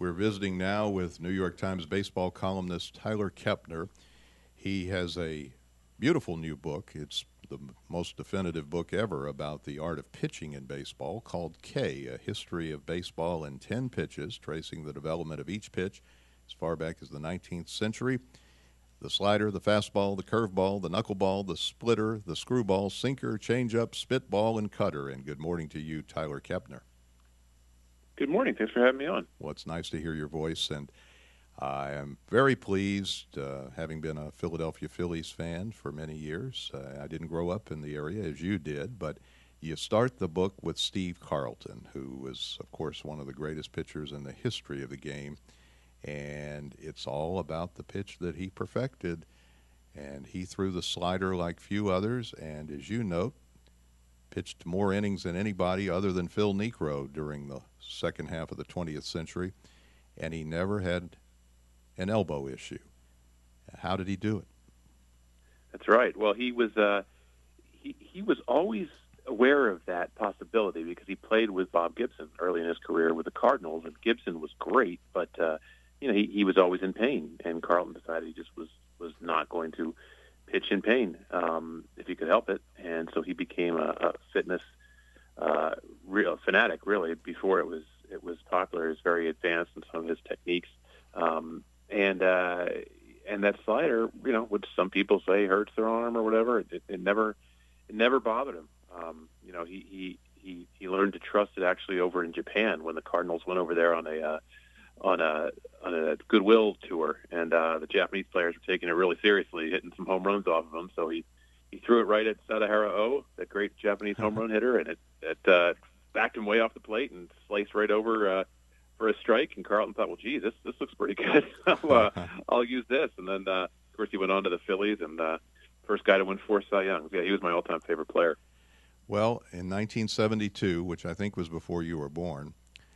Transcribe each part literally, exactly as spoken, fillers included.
We're visiting now with New York Times baseball columnist Tyler Kepner. He has a beautiful new book. It's the most definitive book ever about the art of pitching in baseball, called K, A History of Baseball in ten Pitches, tracing the development of each pitch as far back as the nineteenth century. The slider, the fastball, the curveball, the knuckleball, the splitter, the screwball, sinker, changeup, spitball, and cutter. And good morning to you, Tyler Kepner. Good morning. Thanks for having me on. Well, it's nice to hear your voice, and I am very pleased, uh, having been a Philadelphia Phillies fan for many years. Uh, I didn't grow up in the area as you did, but you start the book with Steve Carlton, who was, of course, one of the greatest pitchers in the history of the game, and it's all about the pitch that he perfected, and he threw the slider like few others, and as you note, pitched more innings than anybody other than Phil Niekro during the second half of the twentieth century, and he never had an elbow issue. How did he do it? That's right. Well, he was uh, he he was always aware of that possibility because he played with Bob Gibson early in his career with the Cardinals, and Gibson was great, but uh, you know he, he was always in pain, and Carlton decided he just was was not going to pitch in pain um, if he could help it, and so he became a, a fitness uh, real fanatic. Really, before it was it was popular, he was very advanced in some of his techniques, um, and uh, and that slider, you know, which some people say hurts their arm or whatever, it, it never it never bothered him. Um, you know, he, he he he learned to trust it actually over in Japan when the Cardinals went over there on a uh, on a on a goodwill tour, and uh, the Japanese players were taking it really seriously, hitting some home runs off of him. So he, he threw it right at Sadahara O, that great Japanese home run hitter, and it it uh, backed him way off the plate and sliced right over uh, for a strike. And Carlton thought, well, gee, this this looks pretty good. I'll, uh, I'll use this. And then, uh, of course, he went on to the Phillies, and uh, first guy to win four Cy Youngs. Yeah, he was my all-time favorite player. Well, in nineteen seventy-two, which I think was before you were born,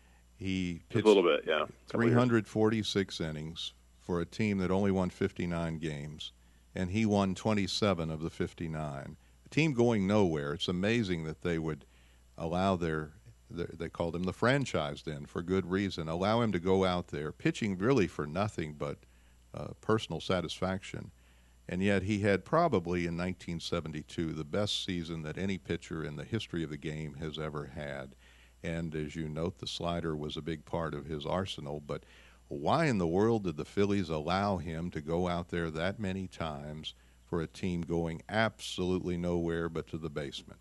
he pitched a little bit, yeah. three hundred forty-six innings for a team that only won fifty-nine games, and he won twenty-seven of the fifty-nine. A team going nowhere. It's amazing that they would allow their, their they called him the franchise then for good reason, allow him to go out there pitching really for nothing but uh, personal satisfaction. And yet he had probably in nineteen seventy-two the best season that any pitcher in the history of the game has ever had. And as you note, the slider was a big part of his arsenal. But why in the world did the Phillies allow him to go out there that many times for a team going absolutely nowhere but to the basement?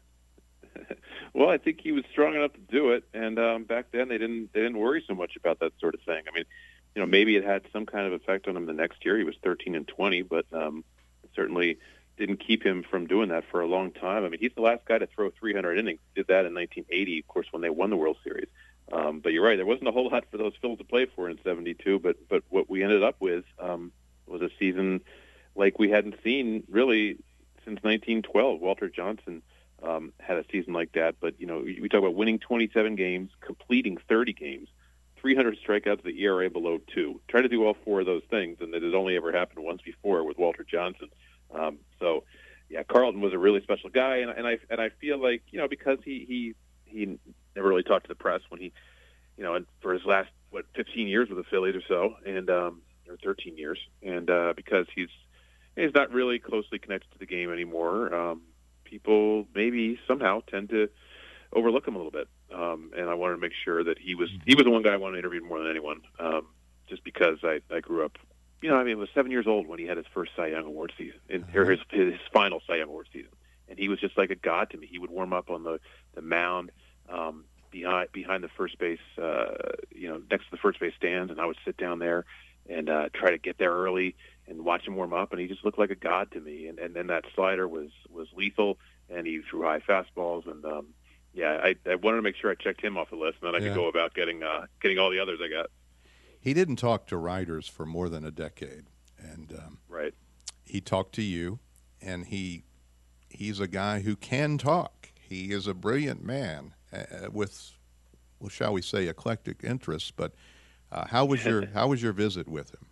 Well, I think he was strong enough to do it, and um, back then they didn't they didn't worry so much about that sort of thing. I mean, you know, maybe it had some kind of effect on him the next year. He was thirteen and twenty, but um, certainly didn't keep him from doing that for a long time. I mean, he's the last guy to throw three hundred innings. Did that in nineteen eighty, of course, when they won the World Series. Um, but you're right, there wasn't a whole lot for those Phils to play for in seventy-two, but but what we ended up with um, was a season like we hadn't seen really since nineteen twelve. Walter Johnson um, had a season like that, but, you know, we talk about winning twenty-seven games, completing thirty games, three hundred strikeouts, the E R A below two. Try to do all four of those things, and that had only ever happened once before with Walter Johnson. Um, so, yeah, Carlton was a really special guy, and, and I and I feel like, you know, because he, he he never really talked to the press when he, you know, for his last what fifteen years with the Phillies or so, and um, or thirteen years, and uh, because he's he's not really closely connected to the game anymore, um, people maybe somehow tend to overlook him a little bit, um, and I wanted to make sure that he was he was the one guy I wanted to interview more than anyone, um, just because I, I grew up. You know, I mean, I was seven years old when he had his first Cy Young Award season, in, or his, his final Cy Young Award season, and he was just like a god to me. He would warm up on the, the mound um, behind behind the first base, uh, you know, next to the first base stands, and I would sit down there and uh, try to get there early and watch him warm up, and he just looked like a god to me. And, and then that slider was, was lethal, and he threw high fastballs, and um, yeah, I, I wanted to make sure I checked him off the list, and then I Yeah. could go about getting uh, getting all the others I got. He didn't talk to writers for more than a decade, and um, Right. he talked to you, and he he's a guy who can talk. He is a brilliant man uh, with, well, shall we say, eclectic interests. But uh, how was your how was your visit with him?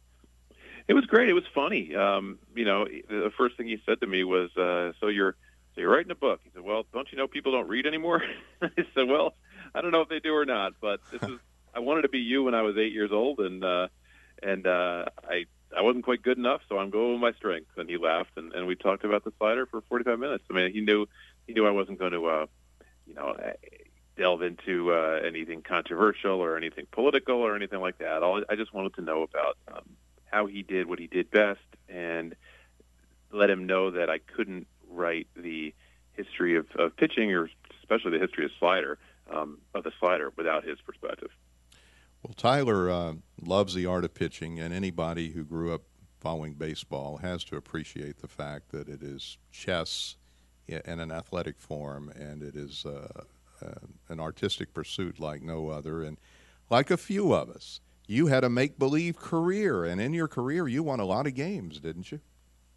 It was great. It was funny. Um, you know, the first thing he said to me was, uh, "So you're so you're writing a book?" He said, "Well, don't you know people don't read anymore?" I said, "Well, I don't know if they do or not, but this is I wanted to be you when I was eight years old, and uh, and uh, I I wasn't quite good enough, so I'm going with my strengths." And he laughed, and, and we talked about the slider for forty-five minutes. I mean, he knew he knew I wasn't going to, uh, you know, delve into uh, anything controversial or anything political or anything like that. All I just wanted to know about um, how he did what he did best, and let him know that I couldn't write the history of, of pitching, or especially the history of slider, um, of the slider, without his perspective. Well, Tyler uh, loves the art of pitching, and anybody who grew up following baseball has to appreciate the fact that it is chess in an athletic form, and it is uh, uh, an artistic pursuit like no other. And like a few of us, you had a make-believe career, and in your career you won a lot of games, didn't you?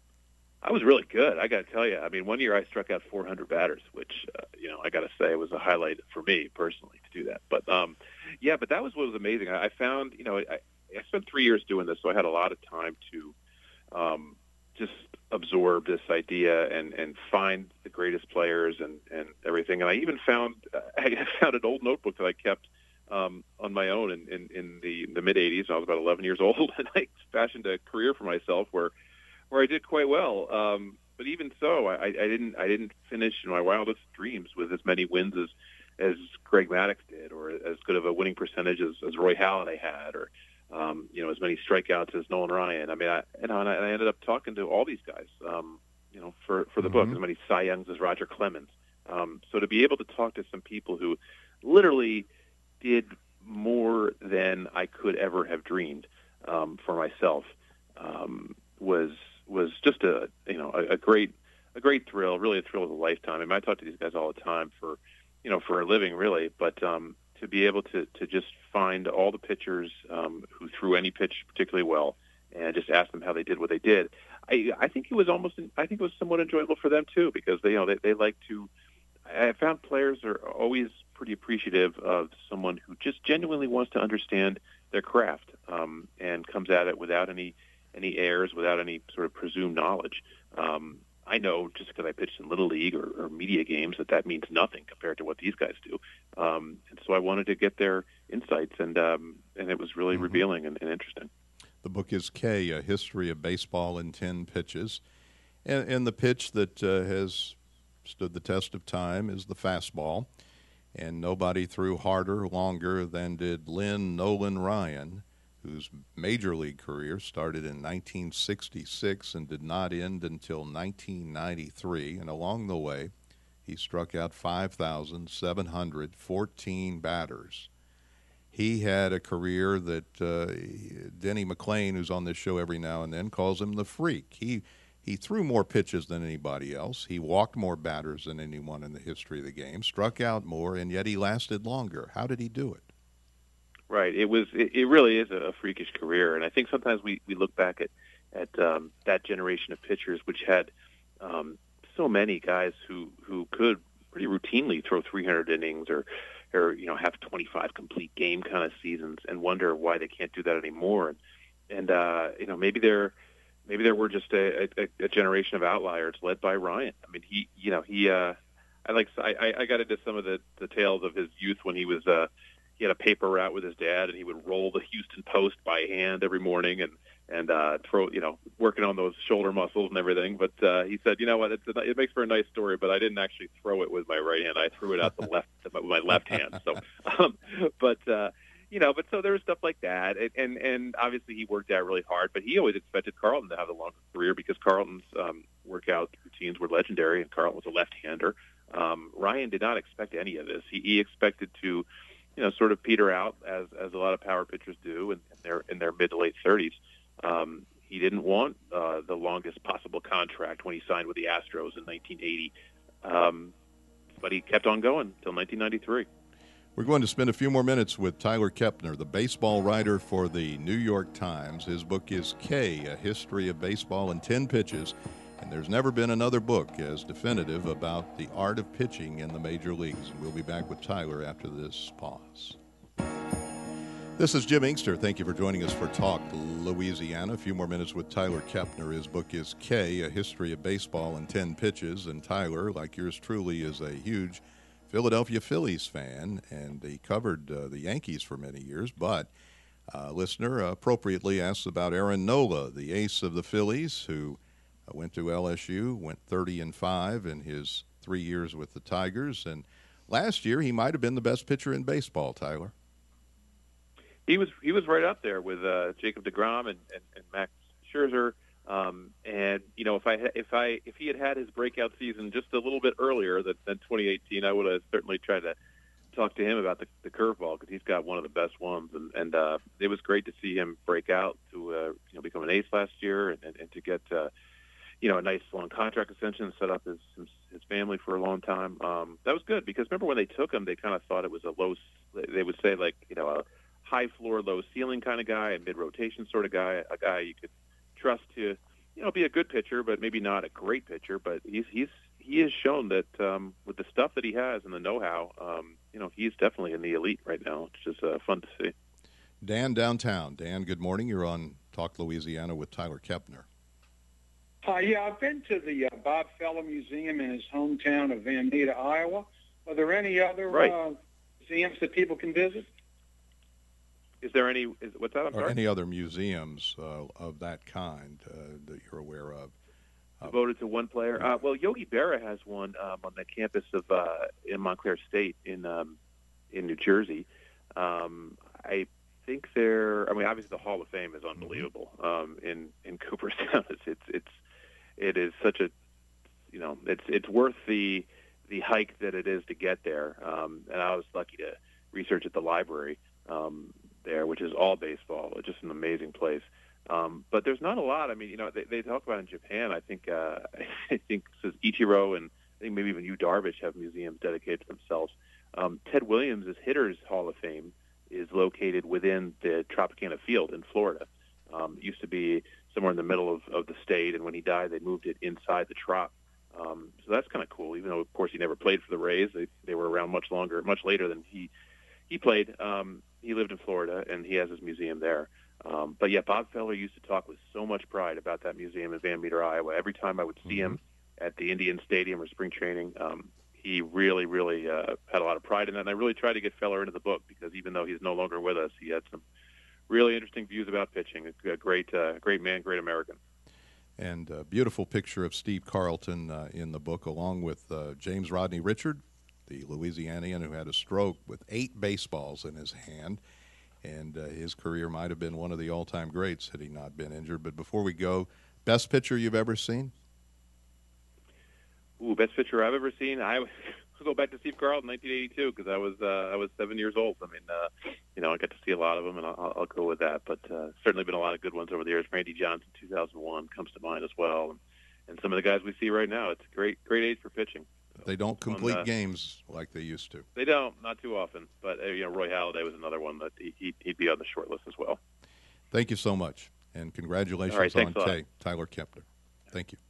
I was really good, I got to tell you. I mean, one year I struck out four hundred batters, which, uh, you know, I got to say was a highlight for me personally to do that. But, um, yeah, but that was what was amazing. I, I found, you know, I, I spent three years doing this, so I had a lot of time to um, just absorb this idea and, and find the greatest players and, and everything. And I even found uh, I found an old notebook that I kept um, on my own in, in, in the, the mid-eighties. I was about eleven years old, and I fashioned a career for myself where where I did quite well. Um, but even so, I, I didn't I didn't finish in my wildest dreams with as many wins as, as Greg Maddux did, or as good of a winning percentage as, as Roy Halladay had, or um, you know, as many strikeouts as Nolan Ryan. I mean, I, you know, and I, I ended up talking to all these guys, um, you know, for, for the Mm-hmm. book, as many Cy Youngs as Roger Clemens. Um, so to be able to talk to some people who literally did more than I could ever have dreamed um, for myself um, was was just a you know a, a great a great thrill, really a thrill of a lifetime. I mean, I talk to these guys all the time for you know for a living, really, but um, to be able to to just find all the pitchers um, who threw any pitch particularly well and just ask them how they did what they did. I I think it was almost I think it was somewhat enjoyable for them too, because they you know they they like to. I found players are always pretty appreciative of someone who just genuinely wants to understand their craft um, and comes at it without any any airs, without any sort of presumed knowledge. Um, I know just because I pitched in Little League or, or media games that that means nothing compared to what these guys do. Um, and so I wanted to get their insights, and um, and it was really mm-hmm. revealing and, and interesting. The book is K, A History of Baseball in ten Pitches. And, and the pitch that uh, has stood the test of time is the fastball. And nobody threw harder, longer than did Lynn Nolan Ryan, whose major league career started in nineteen sixty-six and did not end until nineteen ninety-three. And along the way, he struck out five thousand seven hundred fourteen batters. He had a career that uh, Denny McLain, who's on this show every now and then, calls him the freak. He he threw more pitches than anybody else. He walked more batters than anyone in the history of the game, struck out more, and yet he lasted longer. How did he do it? Right. It was. It, it really is a freakish career, and I think sometimes we, we look back at at um, that generation of pitchers, which had um, so many guys who, who could pretty routinely throw three hundred innings or or you know have twenty-five complete game kind of seasons, and wonder why they can't do that anymore. And and uh, you know maybe they're maybe there were just a, a, a generation of outliers led by Ryan. I mean, he you know he uh, I like I, I got into some of the, the tales of his youth when he was. Uh, He had a paper route with his dad, and he would roll the Houston Post by hand every morning, and and uh, throw, you know, working on those shoulder muscles and everything. But uh, he said, you know what, it's a, it makes for a nice story, but I didn't actually throw it with my right hand. I threw it out the left with my left hand. So, um, but uh, you know, but so there was stuff like that, and, and and obviously he worked out really hard. But he always expected Carlton to have a longer career because Carlton's um, workout routines were legendary, and Carlton was a left-hander. Um, Ryan did not expect any of this. He, he expected to. You know, sort of peter out as as a lot of power pitchers do in, in their in their mid to late thirties. Um, he didn't want uh, the longest possible contract when he signed with the Astros in nineteen eighty, um, but he kept on going until nineteen ninety-three. We're going to spend a few more minutes with Tyler Kepner, the baseball writer for the New York Times. His book is K, A History of Baseball in ten Pitches. And there's never been another book as definitive about the art of pitching in the major leagues. And we'll be back with Tyler after this pause. This is Jim Inkster. Thank you for joining us for Talk Louisiana. A few more minutes with Tyler Kepner. His book is K, A History of Baseball in ten Pitches. And Tyler, like yours truly, is a huge Philadelphia Phillies fan, and he covered uh, the Yankees for many years. But uh, listener appropriately asks about Aaron Nola, the ace of the Phillies, who uh, went to L S U, went thirty and five in his three years with the Tigers, and last year he might have been the best pitcher in baseball. Tyler, he was he was right up there with uh, Jacob deGrom and, and, and Max Scherzer. Um, and you know, if I if I if he had had his breakout season just a little bit earlier than, than twenty eighteen, I would have certainly tried to talk to him about the, the curveball, because he's got one of the best ones. And, and uh, it was great to see him break out to uh, you know become an ace last year, and, and, and to get uh, you know a nice long contract extension, set up his his, his family for a long time. Um, that was good, because remember when they took him, they kind of thought it was a low. They would say like you know a high floor, low ceiling kind of guy, a mid rotation sort of guy, a guy you could trust to, you know, be a good pitcher, but maybe not a great pitcher. But he's he's he has shown that um, with the stuff that he has and the know-how, um, you know, he's definitely in the elite right now, which is uh, fun to see. Dan downtown. Dan, good morning. You're on Talk Louisiana with Tyler Kepner. Uh, yeah, I've been to the uh, Bob Feller Museum in his hometown of Van Meter, Iowa. Are there any other right. uh, museums that people can visit? Is there any? Is, what's that? I'm or sorry? any other museums uh, of that kind uh, that you're aware of? Devoted to one player. Uh, well, Yogi Berra has one um, on the campus of uh, in Montclair State in um, in New Jersey. Um, I think they're. I mean, obviously the Hall of Fame is unbelievable um, in in Cooperstown. It's it's it's it is such a you know it's it's worth the the hike that it is to get there. Um, and I was lucky to research at the library um, there, which is all baseball. It's just an amazing place. Um, but there's not a lot. I mean, you know, they, they talk about in Japan. I think uh, I think says Ichiro and I think maybe even Yu Darvish have museums dedicated to themselves. Um, Ted Williams' Hitters Hall of Fame is located within the Tropicana Field in Florida. Um, it used to be somewhere in the middle of, of the state, and when he died, they moved it inside the Trop. Um, so that's kind of cool. Even though, of course, he never played for the Rays, they they were around much longer, much later than he he played. Um, he lived in Florida, and he has his museum there. Um, but yeah, Bob Feller used to talk with so much pride about that museum in Van Meter, Iowa. Every time I would see mm-hmm. him at the Indian Stadium or spring training, um, he really, really uh, had a lot of pride in that. And I really tried to get Feller into the book, because even though he's no longer with us, he had some really interesting views about pitching. A great, uh, great man, great American. And a beautiful picture of Steve Carlton uh, in the book, along with uh, James Rodney Richard, the Louisianian who had a stroke with eight baseballs in his hand. And uh, his career might have been one of the all-time greats had he not been injured. But before we go, best pitcher you've ever seen? Ooh, best pitcher I've ever seen. I go back to Steve Carlton, nineteen eighty-two, because I was uh, I was seven years old. I mean, uh, you know, I got to see a lot of them, and I'll, I'll go with that. But uh, certainly been a lot of good ones over the years. Randy Johnson, two thousand one, comes to mind as well, and, and some of the guys we see right now. It's a great great age for pitching. They don't complete on, uh, games like they used to. They don't, not too often. But uh, you know, Roy Halladay was another one that he, he'd be on the short list as well. Thank you so much, and congratulations right, on Tay, Tyler Kepner. Thank you.